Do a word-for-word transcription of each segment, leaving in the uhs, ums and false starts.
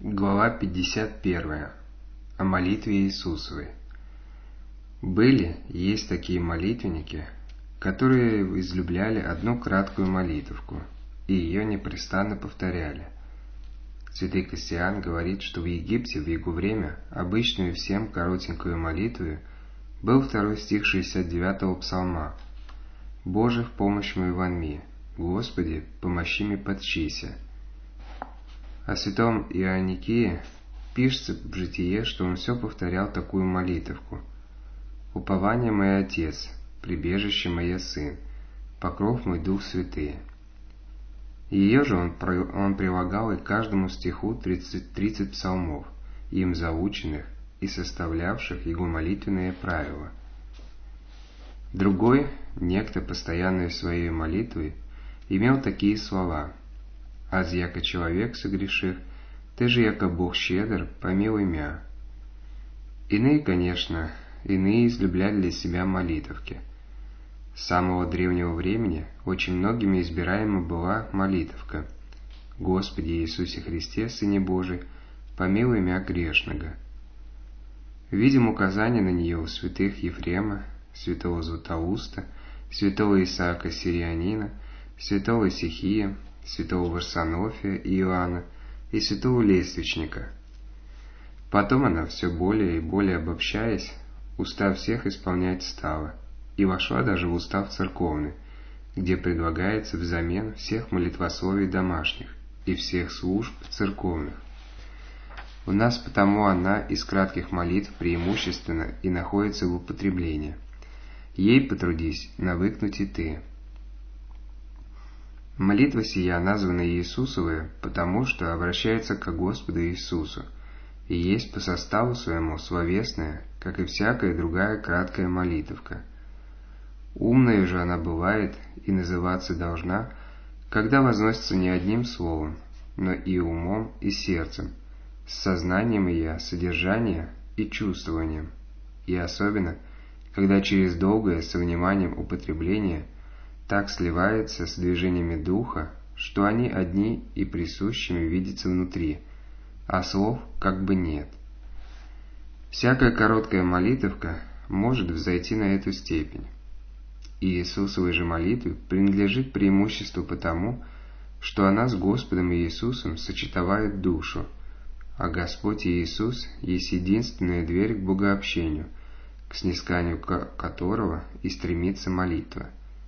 Глава пятьдесят первая. О молитве Иисусовой. Были и есть такие молитвенники, которые излюбляли одну краткую молитвку и ее непрестанно повторяли. Святый Кассиан говорит, что в Египте в его время обычную всем коротенькую молитвою был второй стих шестьдесят девятого псалма: «Боже, в помощь мою вонми, Господи, помощи мне подчися». О святом Ионикии пишется в житие, что он все повторял такую молитвку: «Упование мой Отец, прибежище мое Сын, покров мой Дух Святый». Ее же он, он прилагал и к каждому стиху тридцать, тридцать псалмов, им заученных и составлявших его молитвенные правила. Другой, некто, постоянной своей молитвой, имел такие слова: «Аз яко человек согрешив, ты же яко Бог щедр, помилуй мя». Иные, конечно, иные излюбляли для себя молитовки. С самого древнего времени очень многими избираема была молитовка: «Господи Иисусе Христе, Сыне Божий, помилуй мя грешного». Видим указания на нее у святых Ефрема, святого Златоуста, святого Исаака Сирианина, святого Исихия, святого Варсонофия и Иоанна и святого Лествичника. Потом она, все более и более обобщаясь, устав всех исполнять стала, и вошла даже в устав церковный, где предлагается взамен всех молитвословий домашних и всех служб церковных. У нас потому она из кратких молитв преимущественно и находится в употреблении. Ей потрудись навыкнуть и ты. Молитва сия названа Иисусовой, потому что обращается к Господу Иисусу, и есть по составу своему словесная, как и всякая другая краткая молитвка. Умная же она бывает и называться должна, когда возносится не одним словом, но и умом и сердцем, с сознанием ее содержания и чувствованием, и особенно, когда через долгое со вниманием употребление так сливается с движениями духа, что они одни и присущими видятся внутри, а слов как бы нет. Всякая короткая молитвка может взойти на эту степень. И Иисусовой же молитве принадлежит преимущество потому, что она с Господом Иисусом сочетовает душу, а Господь Иисус есть единственная дверь к богообщению, к снисканию которого и стремится молитва.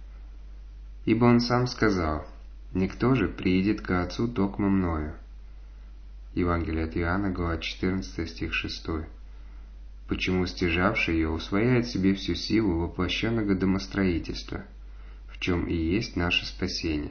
Ибо Он сам сказал: «Никто же приидет ко Отцу токмо мною». Евангелие от Иоанна, глава четырнадцатая, стих шестой. Почему стяжавший ее усвояет себе всю силу воплощенного домостроительства, в чем и есть наше спасение.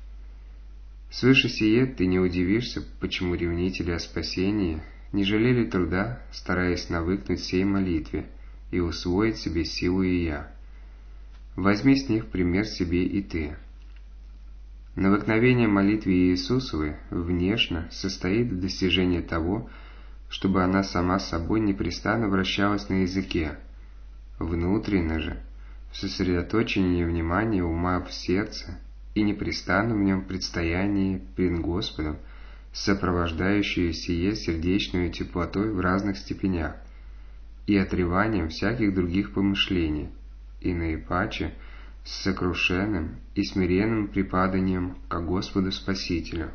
Свыше сие ты не удивишься, почему ревнители о спасении не жалели труда, стараясь навыкнуть сей молитве и усвоить себе силу и я. Возьми с них пример себе и ты. Навыкновение молитвы Иисусовой внешне состоит в достижении того, чтобы она сама собой непрестанно вращалась на языке, внутренне же в сосредоточении внимания ума в сердце и непрестанно в нем предстоянии пред Господом, сопровождающее сие сердечную теплотой в разных степенях и отреванием всяких других помышлений, и наипаче с сокрушенным и смиренным припаданием ко Господу Спасителю.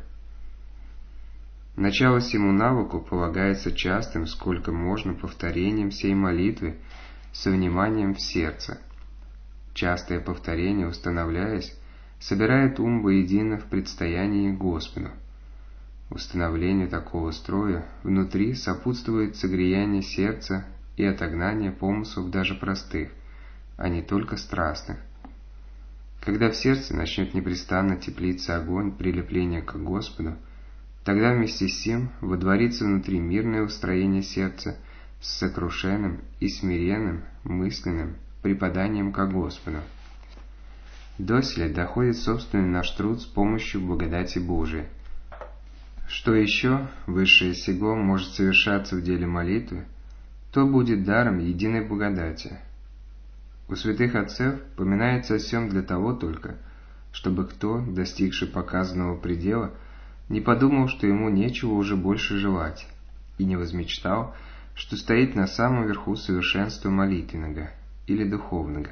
Начало сему навыку полагается частым, сколько можно, повторением сей молитвы со вниманием в сердце. Частое повторение, установляясь, собирает ум воедино в предстоянии Господу. Установлению такого строя внутри сопутствует согреяние сердца и отогнание помыслов даже простых, а не только страстных. Когда в сердце начнет непрестанно теплиться огонь прилепления к Господу, тогда вместе с тем водворится внутри мирное устроение сердца с сокрушенным и смиренным мысленным припаданием ко Господу. Доселе доходит собственный наш труд с помощью благодати Божией. Что еще высшее сего может совершаться в деле молитвы, то будет даром единой благодати. У святых отцев поминается о сем для того только, чтобы кто, достигший показанного предела, не подумал, что ему нечего уже больше желать, и не возмечтал, что стоит на самом верху совершенства молитвенного или духовного.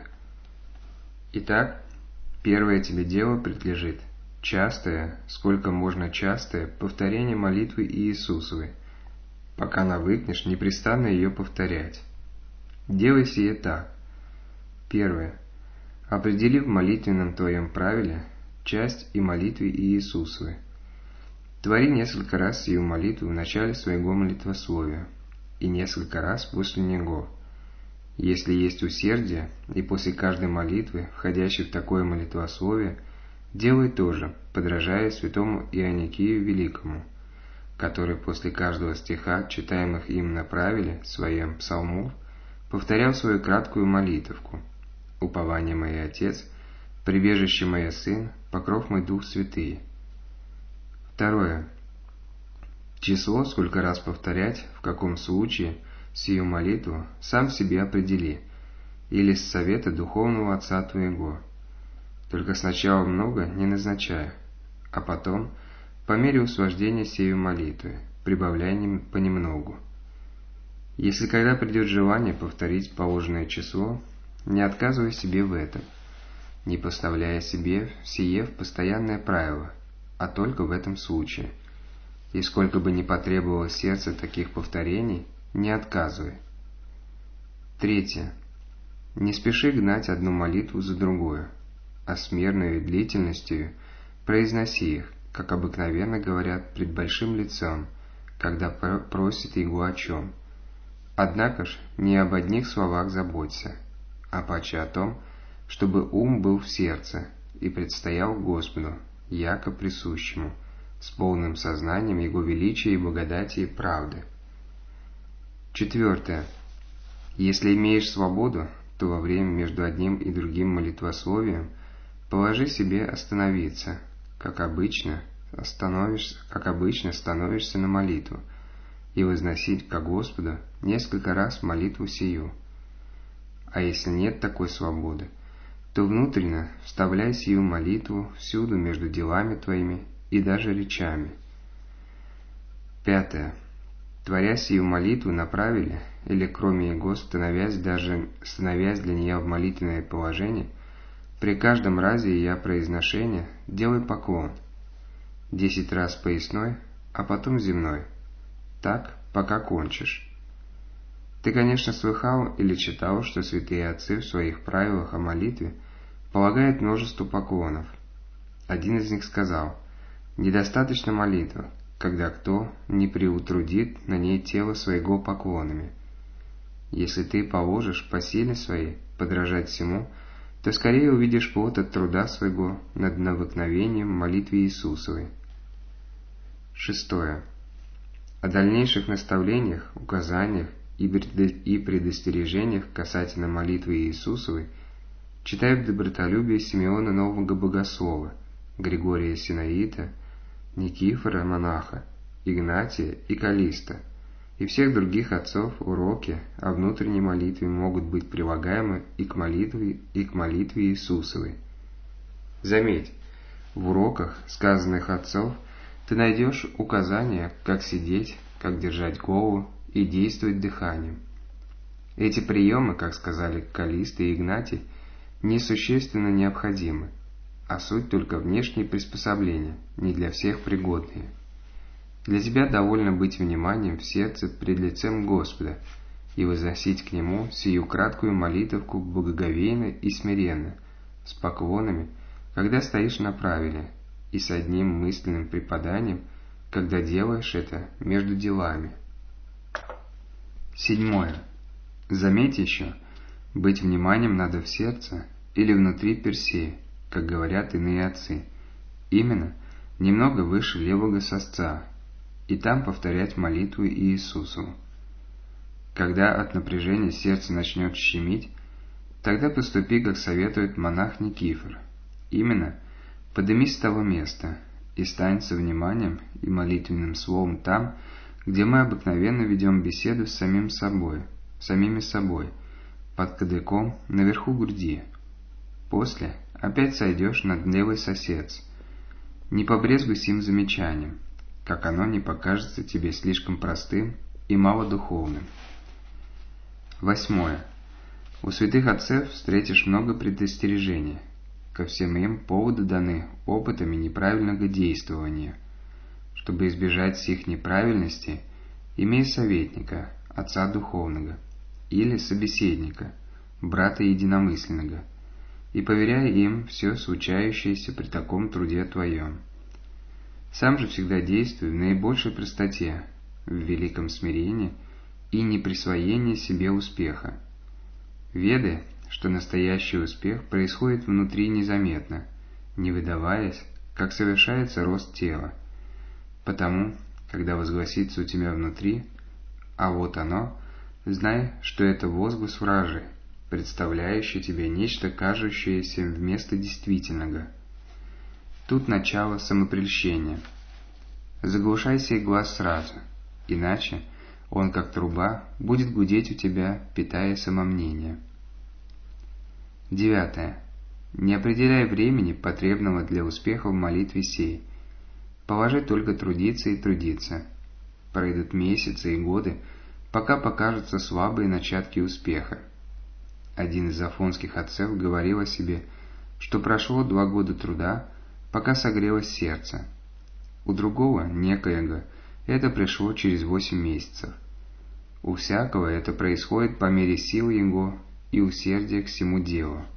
Итак, первое тебе дело предлежит частое, сколько можно частое, повторение молитвы Иисусовой, пока навыкнешь непрестанно ее повторять. Делай сие так. Первое. Определи в молитвенном твоем правиле часть и молитвы Иисусовой. Твори несколько раз сию молитву в начале своего молитвословия и несколько раз после него. Если есть усердие, и после каждой молитвы, входящей в такое молитвословие, делай то же, подражая святому Ионикию Великому, который после каждого стиха, читаемых им на правиле своем псалмов, повторял свою краткую молитовку: «Упование мое Отец, прибежище мое Сын, покров мой Дух Святый». Второе. Число, сколько раз повторять, в каком случае, сию молитву, сам себе определи, или с совета духовного отца твоего. Только сначала много не назначая, а потом, по мере усвождения сею молитвы, прибавляй понемногу. Если когда придет желание повторить положенное число, не отказывай себе в этом, не поставляя себе сие в постоянное правило, а только в этом случае. И сколько бы ни потребовало сердце таких повторений, не отказывай. Третье. Не спеши гнать одну молитву за другую, а с мерной длительностью произноси их, как обыкновенно говорят пред большим лицом, когда просит его о чем. Однако ж не об одних словах заботься, а паче о том, чтобы ум был в сердце и предстоял Господу, яко присущему, с полным сознанием Его величия и благодати и правды. Четвертое. Если имеешь свободу, то во время между одним и другим молитвословием положи себе остановиться, как обычно, остановишься, как обычно становишься на молитву, и возносить ко Господу несколько раз молитву сию. А если нет такой свободы, то внутренно вставляй сию молитву всюду между делами твоими и даже речами. Пятое. Творя сию молитву на правиле, или кроме его становясь даже становясь для нее в молитвенное положение, при каждом разе ее произношения делай поклон. Десять раз поясной, а потом земной. Так, пока кончишь. Ты, конечно, слыхал или читал, что святые отцы в своих правилах о молитве полагают множество поклонов. Один из них сказал: «Недостаточно молитвы, когда кто не приутрудит на ней тело своего поклонами. Если ты положишь по силе своей подражать всему, то скорее увидишь плод от труда своего над навыкновением молитвы Иисусовой». Шестое. О дальнейших наставлениях, указаниях и предостережениях касательно молитвы Иисусовой читай в добротолюбии Симеона Нового Богослова, Григория Синаита, Никифора Монаха, Игнатия и Калиста, и всех других отцов уроки о внутренней молитве могут быть прилагаемы и к молитве, и к молитве Иисусовой. Заметь, в уроках, сказанных отцов, ты найдешь указания, как сидеть, как держать голову и действовать дыханием. Эти приемы, как сказали Калиста и Игнатий, несущественно необходимы, а суть только внешние приспособления, не для всех пригодные. Для тебя довольно быть вниманием в сердце пред лицем Господа и возносить к Нему сию краткую молитовку благоговейно и смиренно, с поклонами, когда стоишь на правиле, и с одним мысленным преподанием, когда делаешь это между делами. Седьмое. Заметь еще, быть вниманием надо в сердце или внутри персея, как говорят иные отцы, именно немного выше левого сосца, и там повторять молитву Иисусу. Когда от напряжения сердце начнет щемить, тогда поступи, как советует монах Никифор, именно подымись с того места и стань со вниманием и молитвенным словом там, где мы обыкновенно ведем беседу с самим собой, самими собой, под кадыком наверху груди. После опять сойдешь над левый сосец. Не побрезгуй сим замечанием, как оно не покажется тебе слишком простым и малодуховным. Восьмое. У святых отцев встретишь много предостережений. Ко всем им поводы даны опытами неправильного действования. Чтобы избежать сих неправильностей, имей советника, отца духовного, или собеседника, брата единомысленного, и поверяй им все случающееся при таком труде твоем. Сам же всегда действуй в наибольшей простоте, в великом смирении и неприсвоении себе успеха. Ведай, что настоящий успех происходит внутри незаметно, не выдаваясь, как совершается рост тела. Потому, когда возгласится у тебя внутри, а вот оно, знай, что это возглас вражий, представляющий тебе нечто, кажущееся вместо действительного. Тут начало самопрельщения. Заглушай сей глаз сразу, иначе он, как труба, будет гудеть у тебя, питая самомнение. Девятое. Не определяй времени, потребного для успеха в молитве сей. Положи только трудиться и трудиться. Пройдут месяцы и годы, пока покажутся слабые начатки успеха. Один из афонских отцов говорил о себе, что прошло два года труда, пока согрелось сердце. У другого, некоего, это пришло через восемь месяцев. У всякого это происходит по мере сил его и усердия к всему делу.